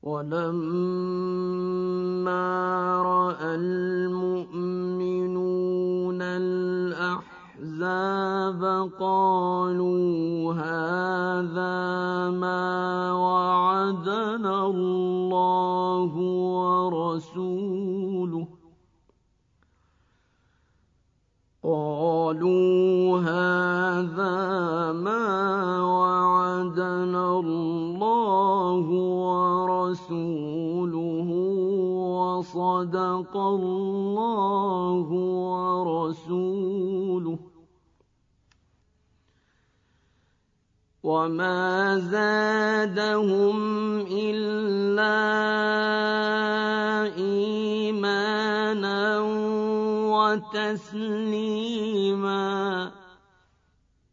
وَلَمَّا رَأَى الْمُؤْمِنُونَ الْأَحْزَابَ قَالُوا هَٰذَا مَا وَعَدَنَا اللَّهُ وَرَسُولُهُ وَصَدَقَ اللَّهُ وَرَسُولُهُ ۚ وَمَا زَادَهُمْ إِلَّا إِيمَانًا وَتَسْلِيمًا.